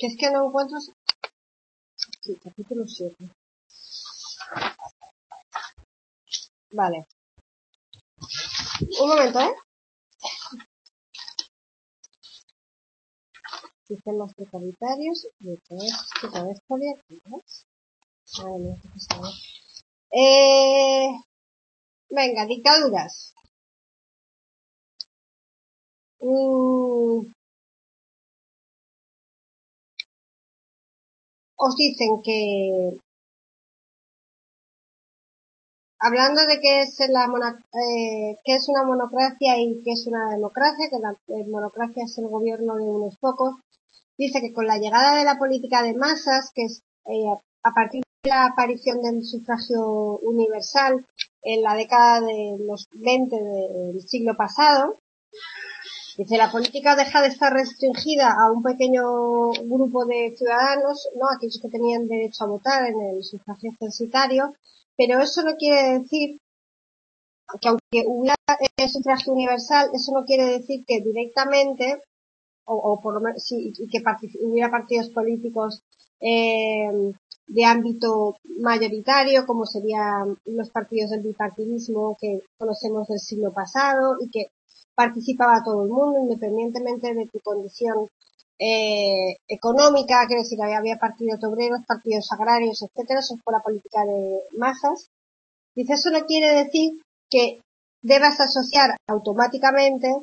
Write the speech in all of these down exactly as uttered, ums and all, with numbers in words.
Que es que no encuentro... Sí, capítulo siete. Vale. Un momento, ¿eh? Sistemas totalitarios. Y otra vez, otra vez por aquí, ¿ves? Vale, no, esto está bien. Eh... Venga, dictaduras. Mm, os dicen que... Hablando de qué es la mona, eh, qué es una monocracia y qué es una democracia, que la eh, monocracia es el gobierno de unos pocos, dice que con la llegada de la política de masas, que es eh, a partir de la aparición del sufragio universal en la década de los veinte del siglo pasado, dice la política deja de estar restringida a un pequeño grupo de ciudadanos, no aquellos que tenían derecho a votar en el sufragio censitario, pero eso no quiere decir que aunque hubiera el sufragio universal, eso no quiere decir que directamente, o, o por lo menos, sí, que partic- hubiera partidos políticos eh, de ámbito mayoritario, como serían los partidos del bipartidismo que conocemos del siglo pasado, y que participaba todo el mundo, independientemente de tu condición eh, económica, quiero decir, había, había partidos obreros, partidos agrarios, etcétera. Eso fue la política de masas. Dice, eso no quiere decir que debas asociar automáticamente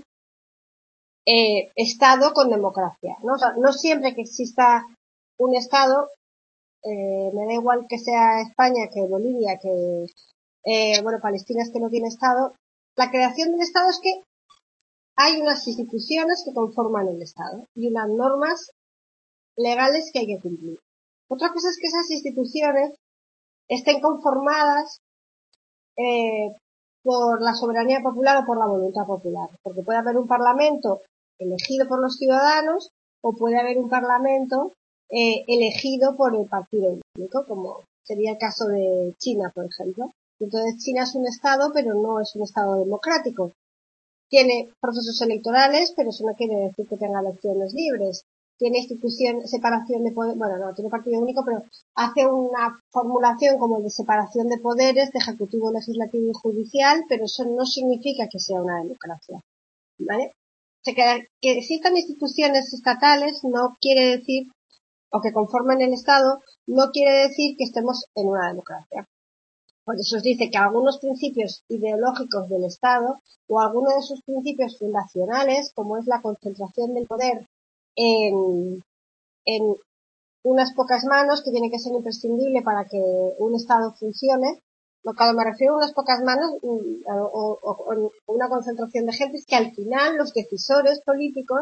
eh, Estado con democracia, ¿no? O sea, no siempre que exista un Estado, eh, me da igual que sea España, que Bolivia, que, eh, bueno, Palestina es que no tiene Estado. La creación del Estado es que hay unas instituciones que conforman el Estado y unas normas legales que hay que cumplir. Otra cosa es que esas instituciones estén conformadas eh, por la soberanía popular o por la voluntad popular, porque puede haber un parlamento elegido por los ciudadanos o puede haber un parlamento eh, elegido por el partido único, como sería el caso de China, por ejemplo. Entonces China es un estado, pero no es un estado democrático. Tiene procesos electorales, pero eso no quiere decir que tenga elecciones libres. Tiene institución, separación de poder, bueno, no, tiene partido único, pero hace una formulación como de separación de poderes, de ejecutivo, legislativo y judicial, pero eso no significa que sea una democracia, ¿vale? O sea, que, que existan instituciones estatales no quiere decir, o que conformen el Estado, no quiere decir que estemos en una democracia. Por eso os dice que algunos principios ideológicos del Estado o algunos de sus principios fundacionales, como es la concentración del poder en, en unas pocas manos, que tiene que ser imprescindible para que un Estado funcione, lo que me refiero a unas pocas manos o, o, o una concentración de gente, es que al final los decisores políticos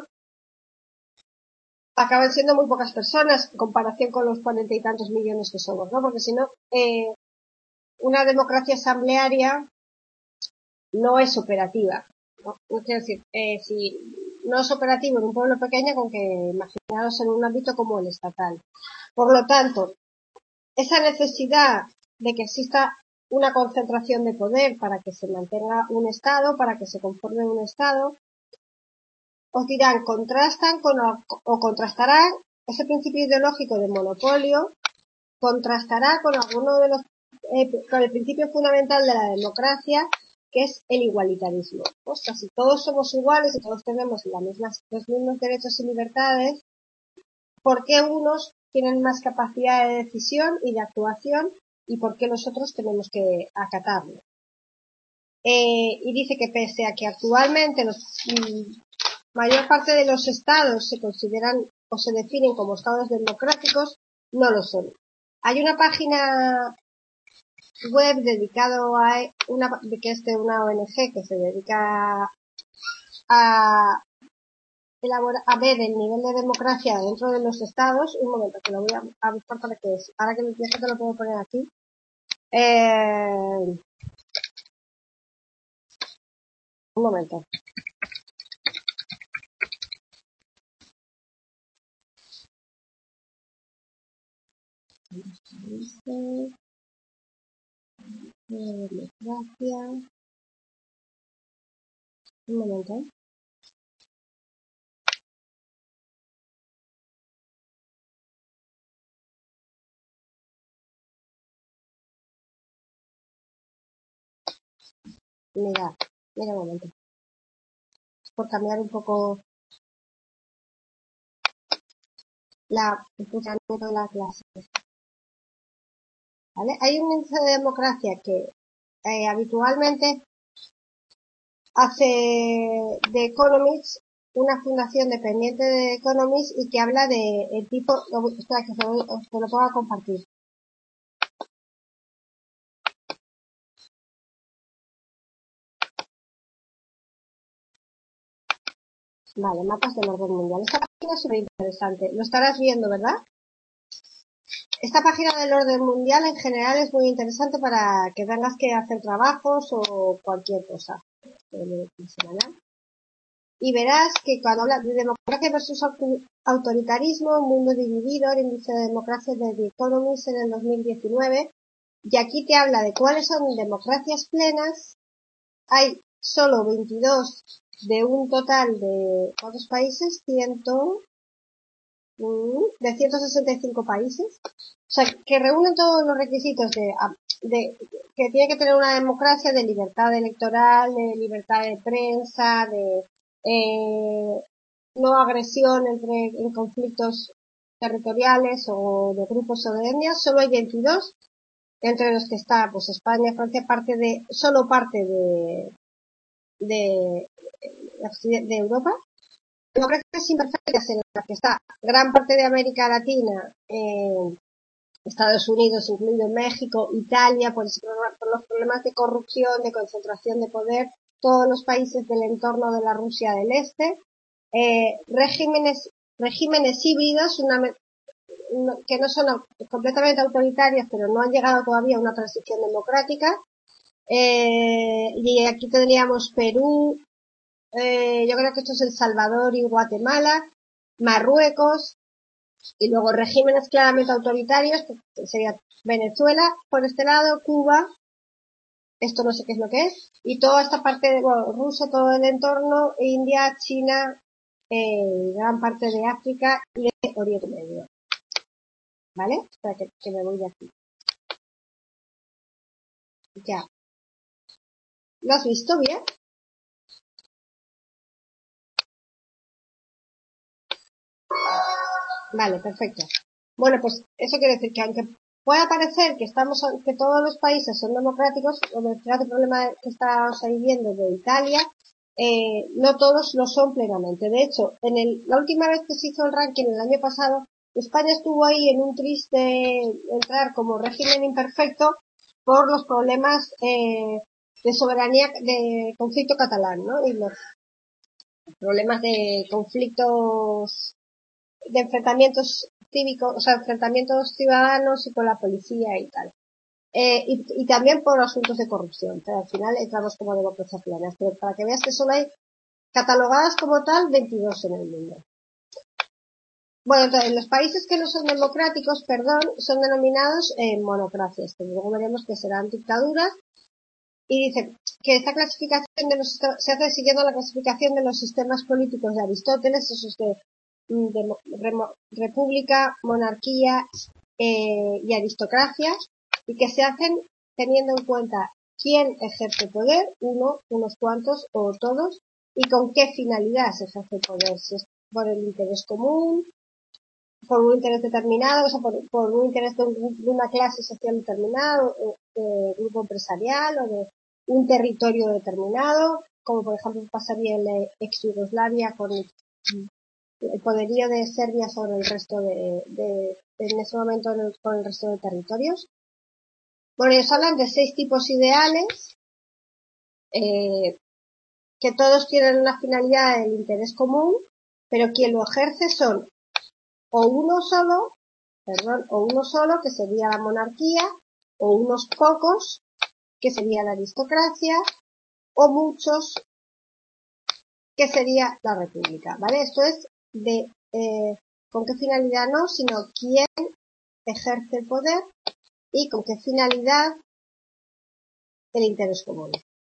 acaban siendo muy pocas personas en comparación con los cuarenta y tantos millones que somos, ¿no? Porque si no, eh, una democracia asamblearia no es operativa, ¿no? No quiero decir, eh, si no es operativo en un pueblo pequeño, con que imaginaros en un ámbito como el estatal. Por lo tanto, esa necesidad de que exista una concentración de poder para que se mantenga un Estado, para que se conforme un Estado, os dirán, contrastan con, o contrastarán ese principio ideológico de monopolio, contrastará con alguno de los, eh, con el principio fundamental de la democracia, que es el igualitarismo. O sea, si todos somos iguales y todos tenemos las mismas, los mismos derechos y libertades, ¿por qué unos tienen más capacidad de decisión y de actuación y por qué nosotros tenemos que acatarlo? Eh, y dice que pese a que actualmente la mayor parte de los estados se consideran o se definen como estados democráticos, no lo son. Hay una página web dedicado a una, que es de una O N G que se dedica a elaborar, a ver el nivel de democracia dentro de los estados. Un momento, que lo voy a, a buscar para que es. Ahora que me pienso que lo puedo poner aquí. Eh, un momento. Democracia. Un momento. mira, mira un momento. Por cambiar un poco la, el funcionamiento de la clase. ¿Vale? Hay un índice de democracia que eh, habitualmente hace The Economist, una fundación dependiente de Economist, y que habla de el tipo, espera que se lo, se lo pongo a compartir. Vale, mapas del orden mundial. Esta página es súper interesante. Lo estarás viendo, ¿verdad? Esta página del orden mundial en general es muy interesante para que tengas que hacer trabajos o cualquier cosa. Y verás que cuando habla de democracia versus autoritarismo, un mundo dividido, el índice de democracia de The Economist en el dos mil diecinueve, y aquí te habla de cuáles son democracias plenas. Hay solo veintidós de un total de ¿cuántos países? Ciento, de ciento sesenta y cinco países. O sea, que reúnen todos los requisitos de, de que tiene que tener una democracia de libertad electoral, de libertad de prensa, de eh, no agresión entre en conflictos territoriales o de grupos o de etnias. Solo hay veintidós, entre los que está pues España, Francia, parte de solo parte de de, de, de Europa. Democracias imperfectas en las que está gran parte de América Latina, eh, Estados Unidos, incluido México, Italia, por, por los problemas de corrupción, de concentración de poder, todos los países del entorno de la Rusia del Este, eh, regímenes, regímenes híbridos, una, que no son completamente autoritarios, pero no han llegado todavía a una transición democrática. Eh, y aquí tendríamos Perú, eh, yo creo que esto es El Salvador y Guatemala, Marruecos, y luego regímenes claramente autoritarios, que sería Venezuela por este lado, Cuba, esto no sé qué es lo que es, y toda esta parte de bueno, Rusia, todo el entorno, India, China, eh, gran parte de África y de Oriente Medio. ¿Vale? Espera que, que me voy de aquí. Ya. ¿Lo has visto bien? Vale, perfecto. Bueno, pues eso quiere decir que aunque pueda parecer que estamos, que todos los países son democráticos, o el problema que estamos ahí viendo de Italia, eh, no todos lo son plenamente. De hecho, en el, la última vez que se hizo el ranking el año pasado, España estuvo ahí en un triste entrar como régimen imperfecto por los problemas eh, de soberanía, de conflicto catalán, ¿no? Y los problemas de conflictos, de enfrentamientos cívicos, o sea, enfrentamientos ciudadanos y con la policía y tal. Eh, y, y también por asuntos de corrupción, pero al final entramos como democracias plenas. Pero para que veas que solo hay catalogadas como tal veintidós en el mundo. Bueno, entonces los países que no son democráticos, perdón, son denominados eh, monocracias, que luego veremos que serán dictaduras. Y dice que esta clasificación de los, se hace siguiendo la clasificación de los sistemas políticos de Aristóteles, esos de, de, de república, monarquía eh, y aristocracia, y que se hacen teniendo en cuenta quién ejerce poder, uno, unos cuantos o todos, y con qué finalidad se ejerce el poder, si es por el interés común, por un interés determinado, o sea, por, por un interés de, un, de una clase social determinada, o de grupo empresarial, o de un territorio determinado, como por ejemplo pasaría en la ex Yugoslavia con el, el poderío de Serbia sobre el resto de, de, de en ese momento el, con el resto de territorios. Bueno, ellos hablan de seis tipos ideales, eh, que todos tienen una finalidad del interés común, pero quien lo ejerce son o uno solo, perdón, o uno solo, que sería la monarquía, o unos pocos, que sería la aristocracia, o muchos, que sería la república, ¿vale? Esto es de, eh, con qué finalidad no, sino quién ejerce el poder y con qué finalidad el interés común.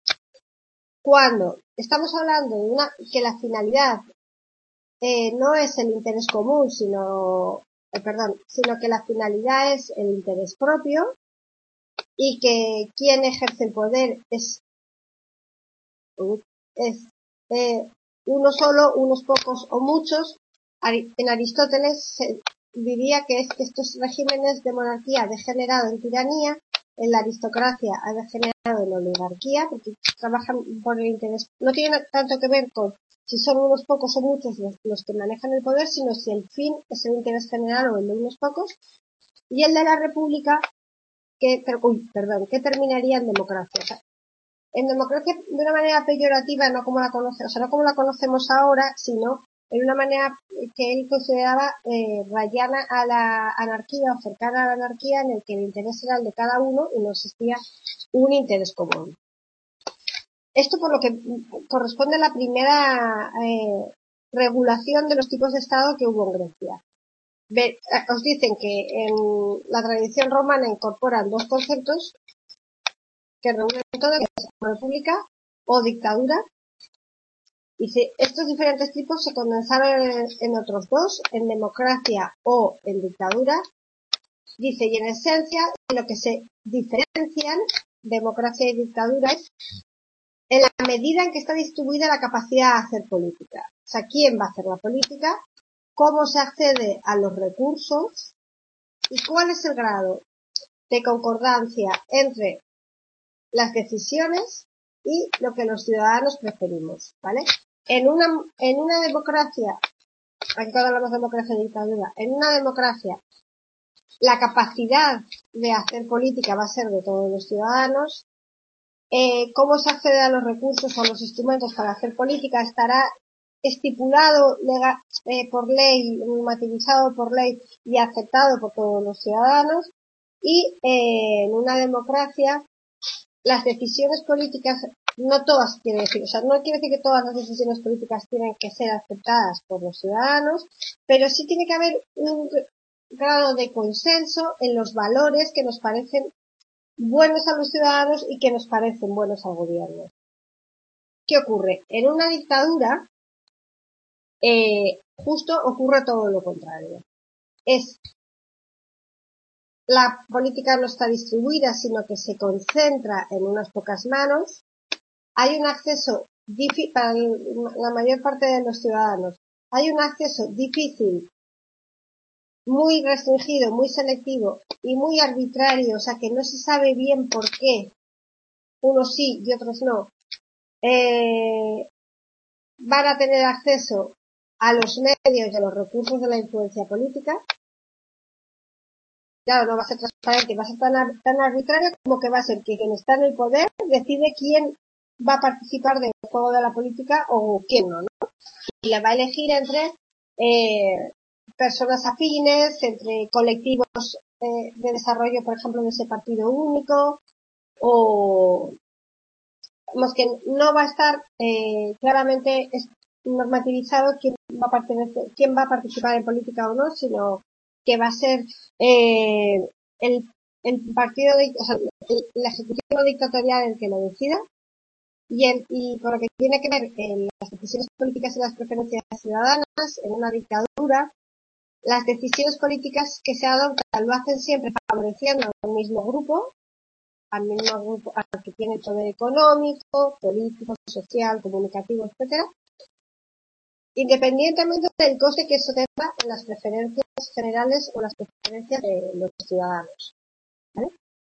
Cuando estamos hablando de una, que la finalidad eh, no es el interés común, sino, eh, perdón, sino que la finalidad es el interés propio, y que quien ejerce el poder es es eh, uno solo, unos pocos o muchos. En Aristóteles se diría que es que estos regímenes de monarquía han degenerado en tiranía, en la aristocracia ha degenerado en oligarquía, porque trabajan por el interés. No tiene tanto que ver con si son unos pocos o muchos los, los que manejan el poder, sino si el fin es el interés general o el de unos pocos. Y el de la república, que, uy, perdón, que terminaría en democracia. O sea, en democracia de una manera peyorativa, no como la conoce, o sea, no como la conocemos ahora, sino en una manera que él consideraba eh, rayana a la anarquía o cercana a la anarquía, en el que el interés era el de cada uno y no existía un interés común. Esto por lo que corresponde a la primera eh, regulación de los tipos de Estado que hubo en Grecia. Ve, os dicen que en la tradición romana incorporan dos conceptos que reúnen todo, que es república o dictadura. Dice, estos diferentes tipos se condensaron en, en otros dos, en democracia o en dictadura. Dice, y en esencia, en lo que se diferencian democracia y dictadura es en la medida en que está distribuida la capacidad de hacer política. O sea, ¿quién va a hacer la política? ¿Cómo se accede a los recursos? ¿Y cuál es el grado de concordancia entre las decisiones y lo que los ciudadanos preferimos? ¿Vale? En una, en una democracia, aquí cuando hablamos de democracia y dictadura, en una democracia la capacidad de hacer política va a ser de todos los ciudadanos. Eh, cómo se accede a los recursos o a los instrumentos para hacer política estará estipulado legal, eh, por ley, normativizado por ley y aceptado por todos los ciudadanos. Y eh, en una democracia las decisiones políticas, no todas quiere decir, o sea, no quiere decir que todas las decisiones políticas tienen que ser aceptadas por los ciudadanos, pero sí tiene que haber un grado de consenso en los valores que nos parecen buenos a los ciudadanos y que nos parecen buenos al gobierno. ¿Qué ocurre? En una dictadura, eh, justo ocurre todo lo contrario. Es la política no está distribuida, sino que se concentra en unas pocas manos. Hay un acceso difícil para la mayor parte de los ciudadanos. Hay un acceso difícil, muy restringido, muy selectivo y muy arbitrario, o sea que no se sabe bien por qué unos sí y otros no, eh, van a tener acceso a los medios y a los recursos de la influencia política. Claro, no va a ser transparente, va a ser tan, tan arbitrario como que va a ser que quien está en el poder decide quién va a participar del juego de la política o quién no, ¿no? Y le va a elegir entre eh, personas afines, entre colectivos eh, de desarrollo, por ejemplo, de ese partido único, o digamos que no va a estar eh, claramente normativizado quién va a pertenecer, quién va a participar en política o no, sino que va a ser eh, el, el partido, de, o sea, el, el ejecutivo dictatorial el que lo decida. Y, el, y por lo que tiene que ver en las decisiones políticas y las preferencias ciudadanas, en una dictadura, las decisiones políticas que se adoptan lo hacen siempre favoreciendo al mismo grupo, al mismo grupo al que tiene el poder económico, político, social, comunicativo, etcétera, independientemente del coste que eso tenga en las preferencias generales o las preferencias de los ciudadanos. ¿Vale?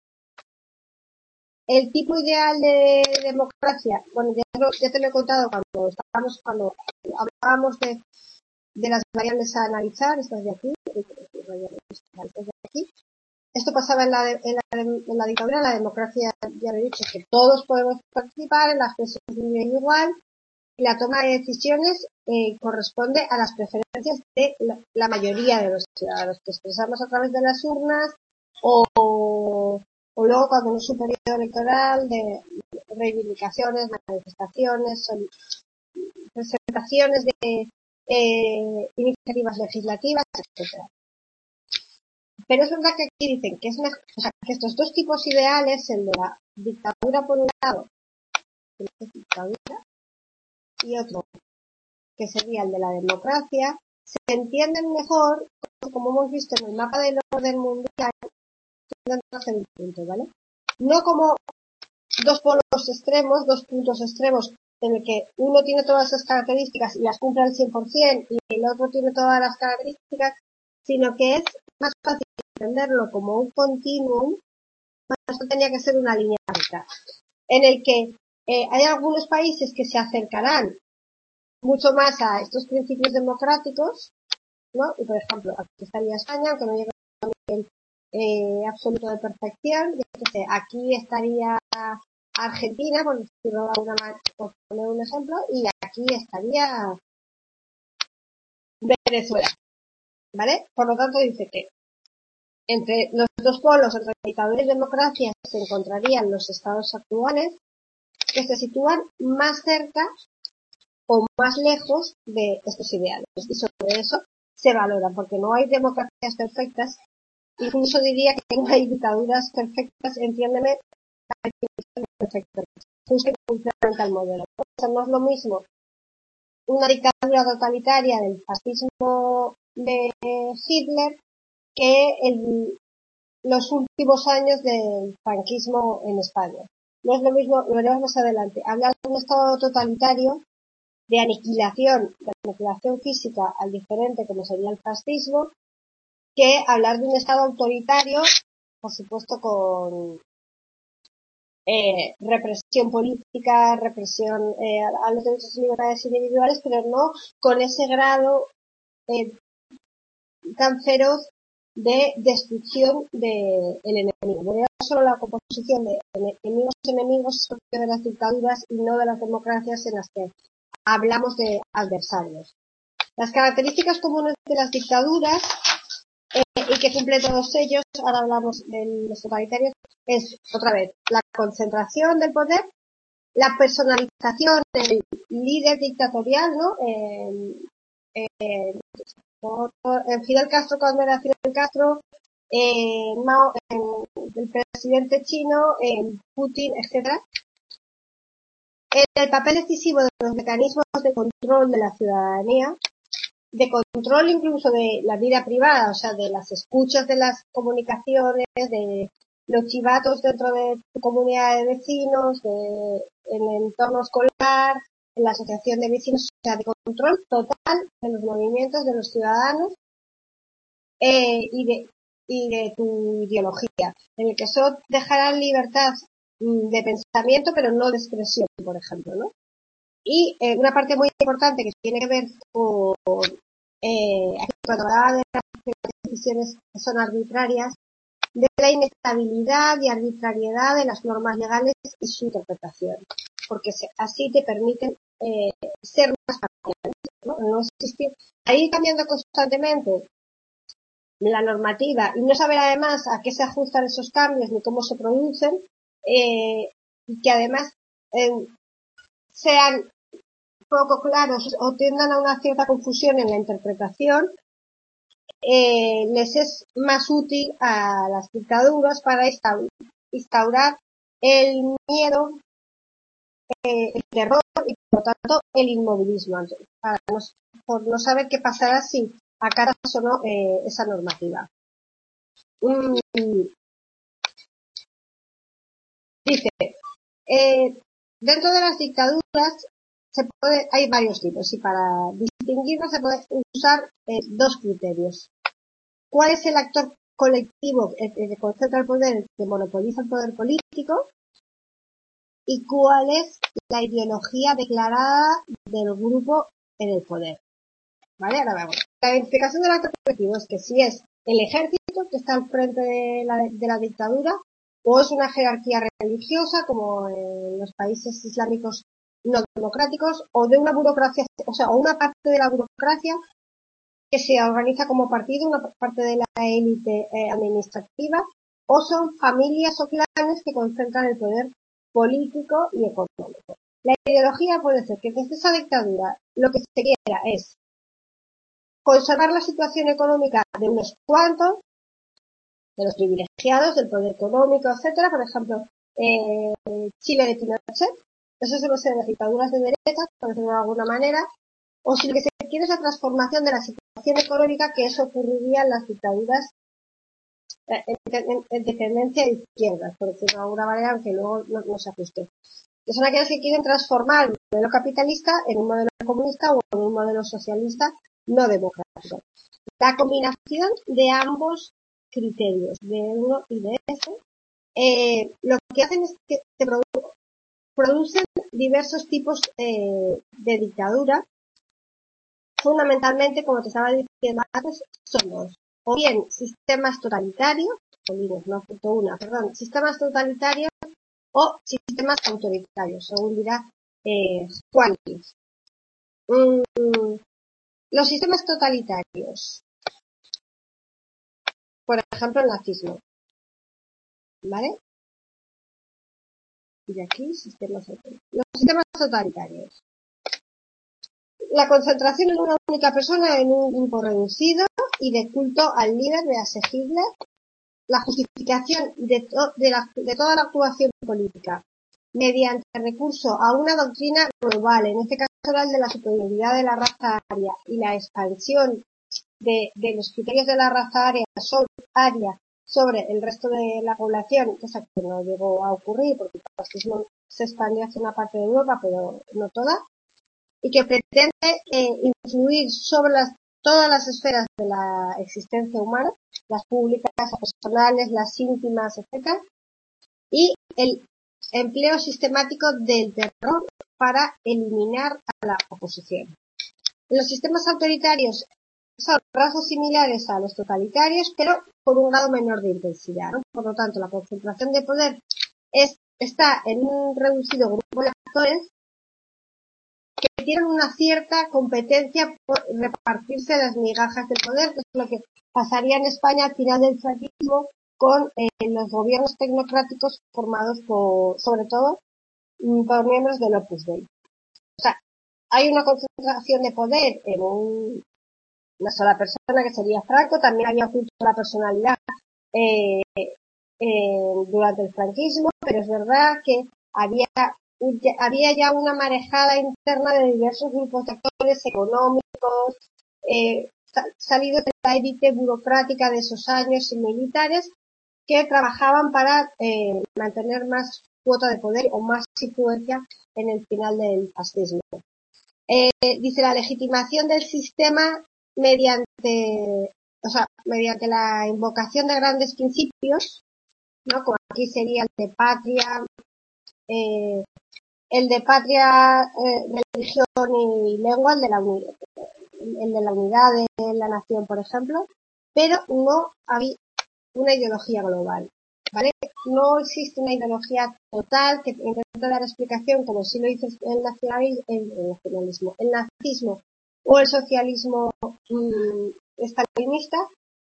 El tipo ideal de democracia, bueno, ya, lo, ya te lo he contado cuando estábamos, cuando hablábamos de, de las variables a analizar, estas de aquí, estas de aquí. Esto pasaba en la, en la, en la dictadura, en la democracia, ya lo he dicho, que todos podemos participar, en las presiones igual, y la toma de decisiones eh, corresponde a las preferencias de la, la mayoría de los ciudadanos, que expresamos a través de las urnas o, o luego cuando en un periodo electoral de reivindicaciones, manifestaciones, presentaciones de eh, iniciativas legislativas, etcétera. Pero es verdad que aquí dicen que es mejor, o sea, que estos dos tipos ideales, el de la dictadura por un lado, que es dictadura, y otro, que sería el de la democracia, se entienden mejor, como hemos visto en el mapa del orden mundial, ¿vale? No como dos polos extremos, dos puntos extremos en el que uno tiene todas esas características y las cumple al cien por ciento y el otro tiene todas las características, sino que es más fácil entenderlo como un continuum. Esto tenía que ser una línea recta, en el que eh, hay algunos países que se acercarán mucho más a estos principios democráticos, ¿no? Y por ejemplo, aquí estaría España, aunque no llegue a un nivel eh, absoluto de perfección. Yo qué sé, aquí estaría Argentina, por decirlo de alguna manera, por poner un ejemplo, y aquí estaría Venezuela, ¿vale? Por lo tanto, dice que entre los dos polos, entre dictadura y democracia, se encontrarían los estados actuales que se sitúan más cerca o más lejos de estos ideales. Y sobre eso se valora, porque no hay democracias perfectas, incluso diría que no hay dictaduras perfectas, entiéndeme, perfectas, justo y completamente al modelo. O sea, no es lo mismo una dictadura totalitaria del fascismo de Hitler que el, los últimos años del franquismo en España. No es lo mismo, lo veremos más adelante, hablar de un estado totalitario de aniquilación, de aniquilación física al diferente como sería el fascismo, que hablar de un estado autoritario, por supuesto con eh, represión política, represión eh, a los derechos y libertades individuales, pero no con ese grado eh, tan feroz de destrucción del de enemigo. Voy a solo la composición de enemigos enemigos de las dictaduras y no de las democracias en las que hablamos de adversarios. Las características comunes de las dictaduras eh, y que cumplen todos ellos, ahora hablamos de los totalitarios, es otra vez la concentración del poder, la personalización del líder dictatorial, ¿no? Eh, eh, en Fidel Castro, cuando era Fidel Castro, eh, Mao, en el presidente chino, en Putin, etcétera. El papel decisivo de los mecanismos de control de la ciudadanía, de control incluso de la vida privada, o sea, de las escuchas de las comunicaciones, de los chivatos dentro de tu comunidad de vecinos, de, en el entorno escolar, en la asociación de vecinos, o sea, de control total de los movimientos de los ciudadanos eh, y de y de tu ideología, en el que solo dejarán libertad de pensamiento, pero no de expresión, por ejemplo, ¿no? Y eh, una parte muy importante que tiene que ver con eh, cuando hablaba de las decisiones que son arbitrarias, de la inestabilidad y arbitrariedad de las normas legales y su interpretación, porque se, así te permiten eh, ser más parciales, ¿no? No existir, ahí cambiando constantemente la normativa y no saber además a qué se ajustan esos cambios ni cómo se producen, eh, y que además eh, sean poco claros o tiendan a una cierta confusión en la interpretación, eh, les es más útil a las dictaduras para instaurar el miedo, eh, el terror y por lo tanto el inmovilismo, para no, por no saber qué pasará si acatas o no eh, esa normativa. Mm, dice, eh, dentro de las dictaduras se puede, hay varios tipos y para distinguirlos se puede usar eh, dos criterios. ¿Cuál es el actor colectivo el que concentra el poder, el que monopoliza el poder político? ¿Y cuál es la ideología declarada del grupo en el poder? ¿Vale? Ahora vamos. La identificación del actor colectivo es que si es el ejército que está al frente de la, de la dictadura, o es una jerarquía religiosa, como en los países islámicos no democráticos, o de una burocracia, o sea, o una parte de la burocracia que se organiza como partido, una parte de la élite eh, administrativa, o son familias o clanes que concentran el poder político y económico. La ideología puede ser que desde esa dictadura lo que se quiera es conservar la situación económica de unos cuantos, de los privilegiados, del poder económico, etcétera. Por ejemplo, eh, Chile de Pinochet, eso suele ser las dictaduras de derecha, por decirlo de alguna manera, o si lo que se quiere es la transformación de la situación económica, que eso ocurriría en las dictaduras eh, en, en, en, tendencia de izquierdas, por decirlo de alguna manera, aunque luego no, no se ajuste. que son aquellos que quieren transformar el modelo capitalista en un modelo comunista o en un modelo socialista no democrático. La combinación de ambos criterios, de uno y de ese, eh, lo que hacen es que se produ- producen diversos tipos eh, de dictadura. Fundamentalmente, como te estaba diciendo antes, son dos. O bien sistemas totalitarios, no, punto una, perdón, sistemas totalitarios o sistemas autoritarios, según dirá eh, Juan. Mm, los sistemas totalitarios, por ejemplo, el nazismo, ¿vale? Y de aquí, sistemas autoritarios. Los sistemas totalitarios. La concentración en una única persona en un grupo reducido y de culto al líder de asequible, la justificación de, to de, la, de toda la actuación política mediante recurso a una doctrina global, en este caso era el de la superioridad de la raza aria y la expansión de, de los criterios de la raza aria sobre, aria sobre el resto de la población, cosa que no llegó a ocurrir porque el fascismo se expandió hacia una parte de Europa, pero no toda, y que pretende eh, influir sobre las, todas las esferas de la existencia humana, las públicas, las personales, las íntimas, etcétera, y el empleo sistemático del terror para eliminar a la oposición. Los sistemas autoritarios son rasgos similares a los totalitarios, pero con un grado menor de intensidad, ¿no? Por lo tanto, la concentración de poder es, está en un reducido grupo de actores que tienen una cierta competencia por repartirse las migajas del poder, que es lo que pasaría en España al final del franquismo con eh, los gobiernos tecnocráticos formados por, sobre todo, por miembros del Opus Dei. O sea, hay una concentración de poder en un, una sola persona, que sería Franco. También había oculto la personalidad eh, eh, durante el franquismo, pero es verdad que había había ya una marejada interna de diversos grupos de actores económicos, eh, salidos de la élite burocrática de esos años y militares, que trabajaban para eh, mantener más cuota de poder o más influencia en el final del fascismo. Eh, dice la legitimación del sistema mediante, o sea, mediante la invocación de grandes principios, ¿no? Como aquí sería el de patria, eh, el de patria, eh, religión y lengua, el de la unidad, el de la unidad de la nación, por ejemplo, pero no había una ideología global, ¿vale? No existe una ideología total que intente dar explicación, como sí lo hizo el nacionalismo, el, el nacionalismo, el nazismo o el socialismo mmm, estalinista,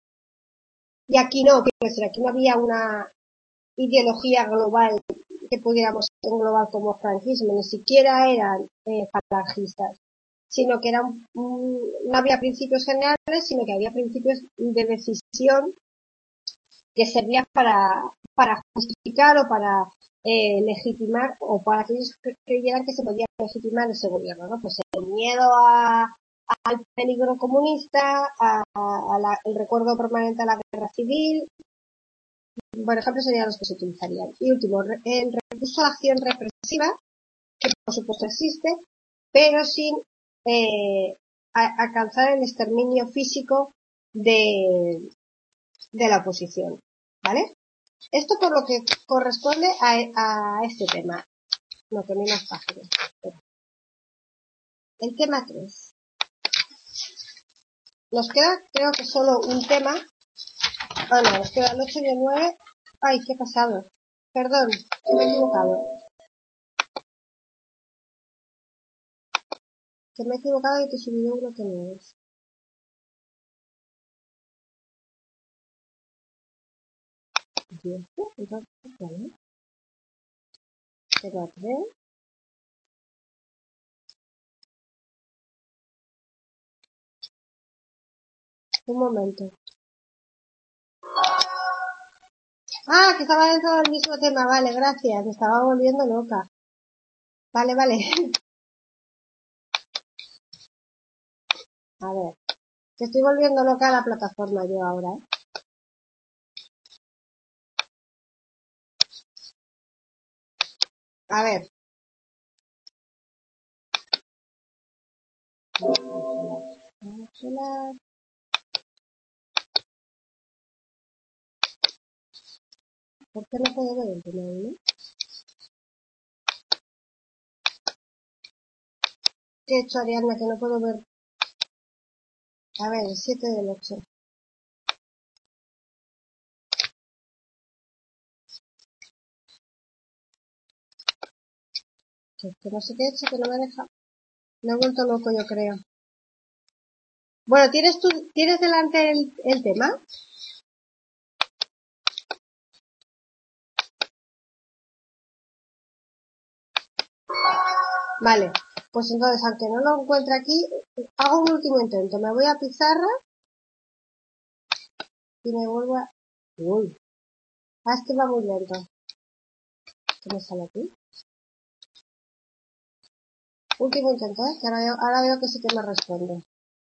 y aquí no, quiero decir, aquí no había una ideología global que pudiéramos englobar como franquismo, ni siquiera eran eh, falangistas, sino que eran, mmm, no había principios generales, sino que había principios de decisión que servían para, para justificar o para eh, legitimar, o para que ellos creyeran que se podía legitimar ese gobierno, ¿no? Pues el miedo a, al peligro comunista, a, a la, el recuerdo permanente a la guerra civil, por ejemplo, serían los que se utilizarían. Y último, el recurso a la acción represiva, que por supuesto existe, pero sin eh, a, alcanzar el exterminio físico de, de la oposición, ¿vale? Esto por lo que corresponde a, a este tema. No, que no hay más páginas. El tema tres. Nos queda, creo que solo un tema. Ah, no, nos queda el ocho y el nueve. Ay, ¿qué ha pasado? Perdón, que me he equivocado. Que me he equivocado y que he subido uno que no es. Entonces, ¿vale? Pero tres. Un momento. Ah, que estaba dentro del mismo tema. Vale, gracias. Me estaba volviendo loca. Vale, vale. A ver. Que estoy volviendo loca a la plataforma yo ahora, ¿eh? A ver. Consolar. ¿Por qué no puedo ver el tema uno? ¿Qué he hecho, Ariadna, que no puedo ver? A ver, el siete del ocho. Que, que no sé qué he hecho, que no me deja. Me he vuelto loco, yo creo. Bueno, ¿tienes tú, tienes delante el, el tema? Vale, pues entonces, aunque no lo encuentre aquí, hago un último intento. Me voy a pizarra y me vuelvo a... Uy, ah, es que va muy lento. ¿Qué me sale aquí? Último intento, ¿eh? Que ahora veo, ahora veo que sí que me responde.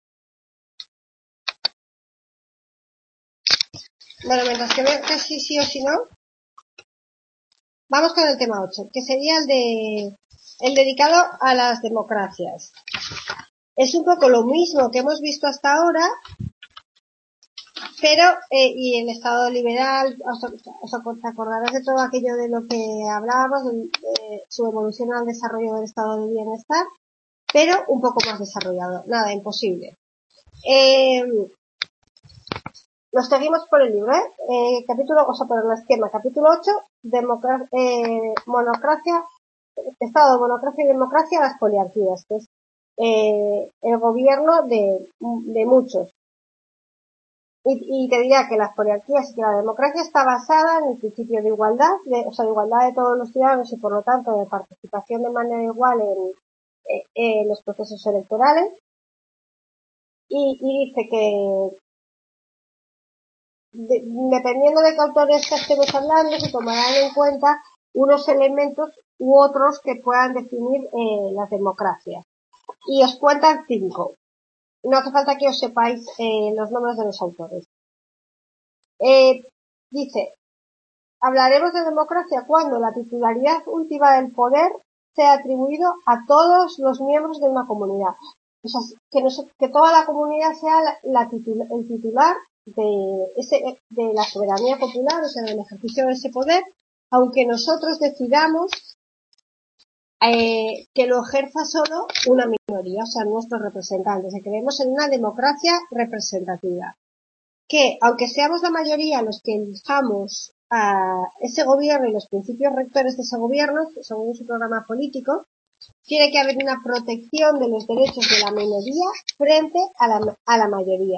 Bueno, mientras que veo que sí, sí o sí no, vamos con el tema ocho, que sería el de el dedicado a las democracias. Es un poco lo mismo que hemos visto hasta ahora, pero, eh, y el Estado liberal, os, os acordarás de todo aquello de lo que hablábamos, de, de su evolución al desarrollo del Estado de bienestar, pero un poco más desarrollado. Nada, imposible. Eh, nos seguimos por el libro, ¿eh? eh capítulo, o sea, por el esquema, capítulo ocho, democracia, eh, monocracia, Estado, monocracia y democracia, las poliarquías, que es eh, el gobierno de, de muchos. Y, y te diría que las poliarquías y que la democracia está basada en el principio de igualdad, de, o sea, de igualdad de todos los ciudadanos y por lo tanto de participación de manera igual en, en, en los procesos electorales. Y, y dice que de, dependiendo de qué autores estemos hablando, se tomarán en cuenta unos elementos u otros que puedan definir eh, las democracias. Y os cuentan cinco. No hace falta que os sepáis eh, los nombres de los autores. Eh, dice, hablaremos de democracia cuando la titularidad última del poder sea atribuido a todos los miembros de una comunidad. O sea, que, no, que toda la comunidad sea la, la titula, el titular de, ese, de la soberanía popular, o sea, del ejercicio de ese poder, aunque nosotros decidamos eh, que lo ejerza solo una minoría, o sea, nuestros representantes. Y creemos en una democracia representativa. Que, aunque seamos la mayoría los que elijamos a ese gobierno y los principios rectores de ese gobierno, según su programa político, tiene que haber una protección de los derechos de la minoría frente a la, a la mayoría.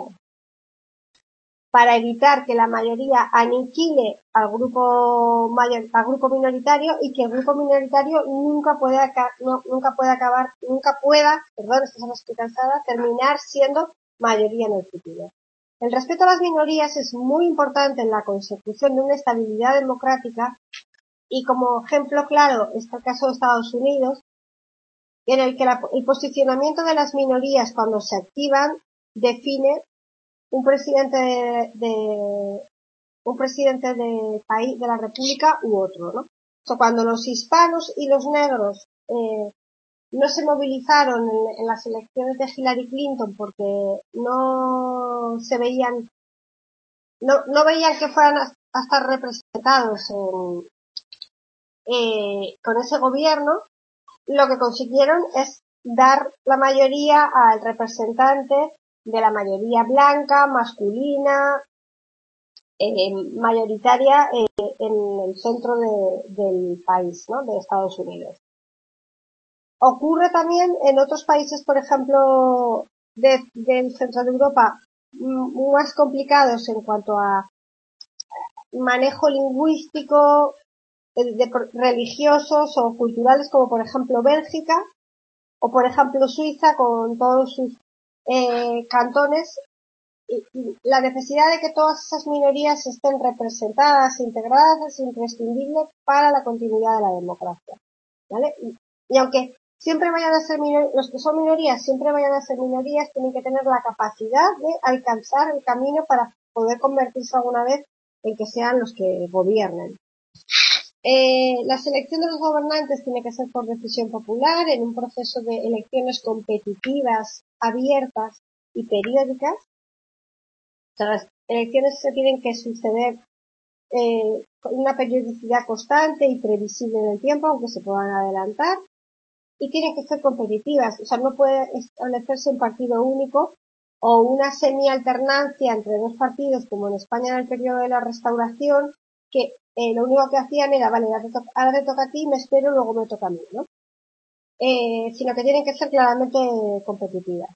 Para evitar que la mayoría aniquile al grupo mayor, al grupo minoritario y que el grupo minoritario nunca pueda, no, nunca pueda acabar, nunca pueda, perdón, estoy cansada, terminar siendo mayoría en el futuro. El respeto a las minorías es muy importante en la consecución de una estabilidad democrática y como ejemplo claro está el caso de Estados Unidos, en el que la, el posicionamiento de las minorías cuando se activan define un presidente de, de un presidente de país de la república u otro, ¿no? O sea, cuando los hispanos y los negros eh, no se movilizaron en, en las elecciones de Hillary Clinton porque no se veían no, no veían que fueran a, a estar representados en, eh, con ese gobierno, lo que consiguieron es dar la mayoría al representante de la mayoría blanca, masculina, eh, mayoritaria eh, en el centro de, del país, ¿no? De Estados Unidos. Ocurre también en otros países, por ejemplo, de, del centro de Europa, más complicados en cuanto a manejo lingüístico, de, de religiosos o culturales, como por ejemplo Bélgica, o por ejemplo Suiza con todos sus eh, cantones. Y, y la necesidad de que todas esas minorías estén representadas e integradas es imprescindible para la continuidad de la democracia, ¿vale? Y, y aunque siempre vayan a ser minorías, los que son minorías siempre vayan a ser minorías, tienen que tener la capacidad de alcanzar el camino para poder convertirse alguna vez en que sean los que gobiernen. Eh, la selección de los gobernantes tiene que ser por decisión popular en un proceso de elecciones competitivas abiertas y periódicas. O sea, las elecciones se tienen que suceder eh, con una periodicidad constante y previsible en el tiempo, aunque se puedan adelantar, y tienen que ser competitivas. O sea, no puede establecerse un partido único o una semi-alternancia entre dos partidos, como en España en el periodo de la Restauración, que eh, lo único que hacían era, vale, ahora te toca a ti, me espero, luego me toca a mí, ¿no? Eh, sino que tienen que ser claramente competitivas.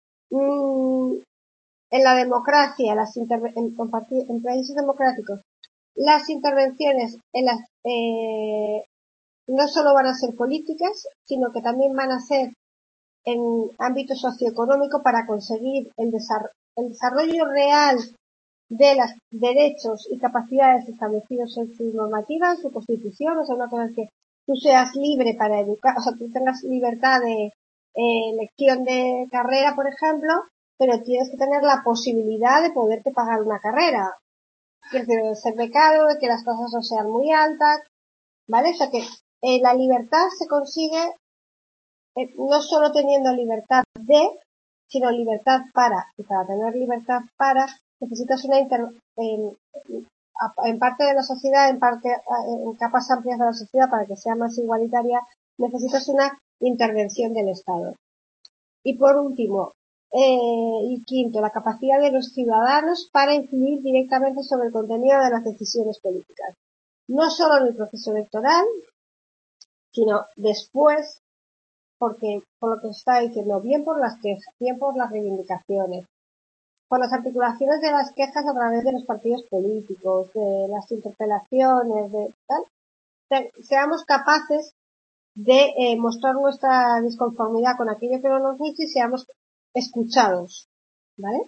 Mm, en la democracia, las interve- en, en países democráticos, las intervenciones en las, eh, no solo van a ser políticas, sino que también van a ser en ámbito socioeconómico para conseguir el, desar- el desarrollo real de los derechos y capacidades establecidos en su normativa, en su constitución. O sea, una cosa es que tú seas libre para educar, o sea, tú tengas libertad de eh, elección de carrera, por ejemplo, pero tienes que tener la posibilidad de poderte pagar una carrera. Quiero decir, de ser becado, de que las cosas no sean muy altas, ¿vale? O sea que eh, la libertad se consigue eh, no solo teniendo libertad de, sino libertad para. Y para tener libertad para, necesitas una inter, en, en parte de la sociedad, en parte, en capas amplias de la sociedad, para que sea más igualitaria, necesitas una intervención del Estado. Y por último, eh, y quinto, la capacidad de los ciudadanos para influir directamente sobre el contenido de las decisiones políticas. No solo en el proceso electoral, sino después, porque, por lo que se está diciendo, bien por las quejas, bien por las reivindicaciones, por las articulaciones de las quejas a través de los partidos políticos, de las interpelaciones, de tal, seamos capaces de eh, mostrar nuestra disconformidad con aquello que no nos gusta y seamos escuchados, ¿vale?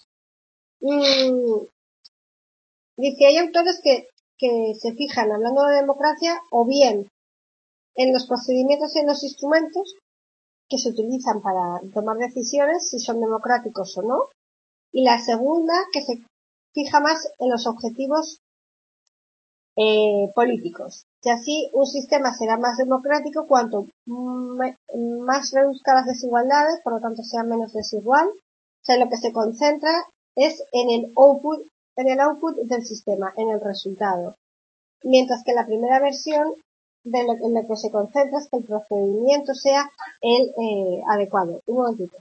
Mm, dice, hay autores que, que se fijan, hablando de democracia, o bien en los procedimientos y en los instrumentos que se utilizan para tomar decisiones, si son democráticos o no, y la segunda, que se fija más en los objetivos eh, políticos. Y así un sistema será más democrático cuanto más reduzca las desigualdades, por lo tanto sea menos desigual. O sea, lo que se concentra es en el output, en el output del sistema, en el resultado. Mientras que la primera versión de lo, en lo que se concentra es que el procedimiento sea el eh, adecuado. Un momentito.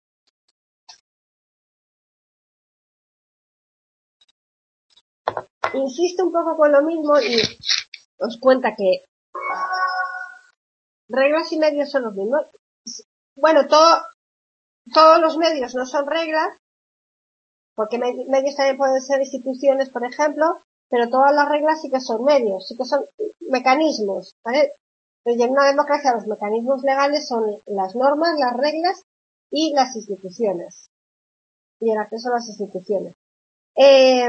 Insisto un poco con lo mismo y os cuenta que reglas y medios son los mismos. Bueno, todo, todos los medios no son reglas, porque medios también pueden ser instituciones, por ejemplo, pero todas las reglas sí que son medios, sí que son mecanismos, ¿vale? Pero en una democracia los mecanismos legales son las normas, las reglas y las instituciones. Y el acceso a las instituciones. Eh,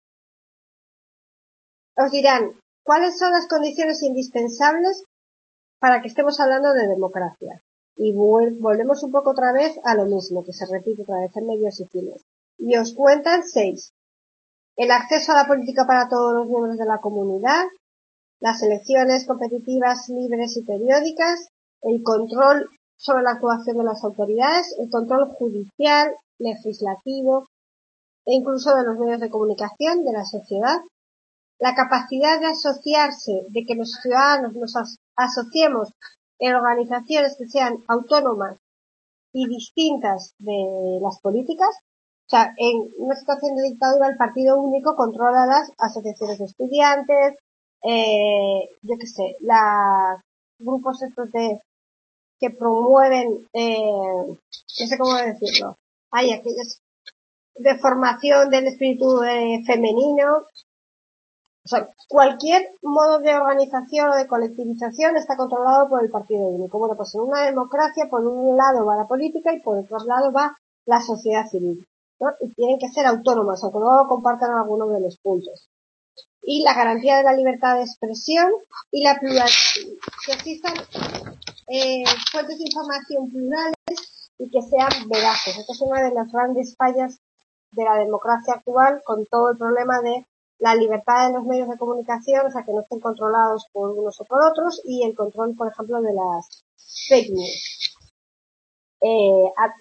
os dirán, ¿cuáles son las condiciones indispensables para que estemos hablando de democracia? Y volvemos un poco otra vez a lo mismo, que se repite otra vez en medios y fines. Y os cuentan seis. El acceso a la política para todos los miembros de la comunidad, las elecciones competitivas, libres y periódicas, el control sobre la actuación de las autoridades, el control judicial, legislativo e incluso de los medios de comunicación, de la sociedad, la capacidad de asociarse, de que los ciudadanos nos as- asociemos en organizaciones que sean autónomas y distintas de las políticas. O sea, en una situación de dictadura el partido único controla las asociaciones de estudiantes, eh, yo qué sé, los grupos estos de que promueven, eh, no sé cómo decirlo, hay aquellos de formación del espíritu eh, femenino. O sea, cualquier modo de organización o de colectivización está controlado por el partido único. Bueno, pues en una democracia, por un lado va la política y por otro lado va la sociedad civil, ¿no? Y tienen que ser autónomas, aunque luego compartan algunos de los puntos. Y la garantía de la libertad de expresión y la pluralidad, que existan eh, fuentes de información plurales y que sean veraces. Esta es una de las grandes fallas de la democracia actual, con todo el problema de la libertad de los medios de comunicación, o sea, que no estén controlados por unos o por otros, y el control, por ejemplo, de las fake news. Eh,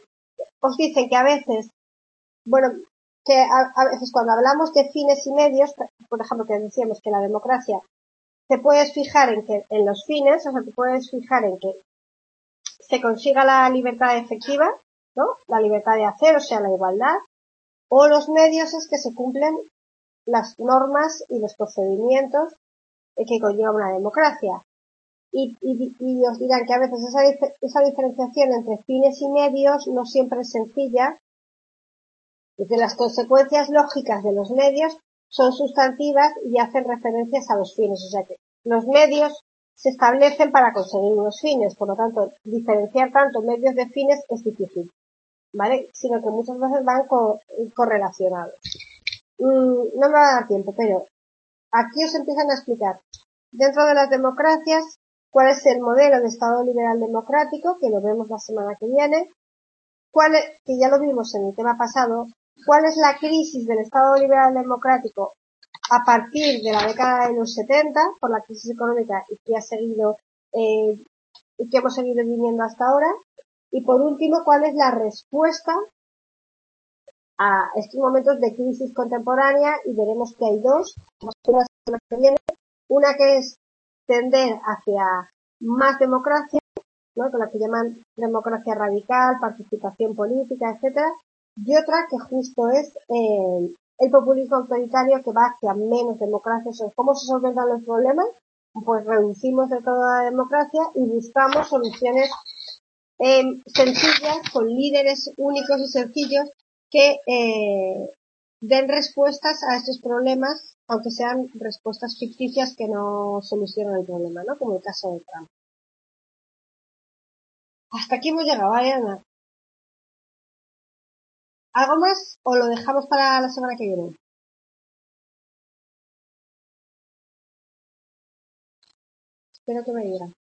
os dicen que a veces, bueno, que a, a veces cuando hablamos de fines y medios, por ejemplo, que decíamos que la democracia, te puedes fijar en que en los fines, o sea, te puedes fijar en que se consiga la libertad efectiva, ¿no? La libertad de hacer, o sea, la igualdad, o los medios es que se cumplen las normas y los procedimientos que conlleva una democracia. Y, y, y os dirán que a veces esa, esa diferenciación entre fines y medios no siempre es sencilla, y que las consecuencias lógicas de los medios son sustantivas y hacen referencias a los fines. O sea que los medios se establecen para conseguir unos fines, por lo tanto, diferenciar tanto medios de fines es difícil, ¿vale? Sino que muchas veces van co correlacionados. Mm, no me va a dar tiempo, pero aquí os empiezan a explicar, dentro de las democracias, cuál es el modelo de Estado liberal democrático, que lo vemos la semana que viene, cuál es, que ya lo vimos en el tema pasado, cuál es la crisis del Estado liberal democrático a partir de la década de los setenta, por la crisis económica y que ha seguido, eh, y que hemos seguido viviendo hasta ahora, y por último, cuál es la respuesta a estos momentos de crisis contemporánea, y veremos que hay dos, una que viene, una que es tender hacia más democracia, ¿no? Con la que llaman democracia radical, participación política, etcétera, y otra que justo es eh, el populismo autoritario, que va hacia menos democracia. O sea, ¿cómo se solventan los problemas? Pues reducimos de toda la democracia y buscamos soluciones eh, sencillas, con líderes únicos y sencillos que eh, den respuestas a estos problemas, aunque sean respuestas ficticias que no solucionan el problema, ¿no? Como el caso de Trump. Hasta aquí hemos llegado, ¿vale, Ana? ¿Algo más o lo dejamos para la semana que viene? Espero que me digan.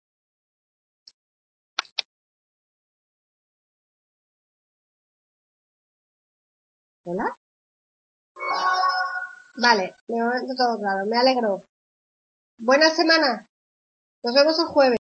¿Hola? Vale, de momento todo claro. Me alegro. Buena semana. Nos vemos el jueves.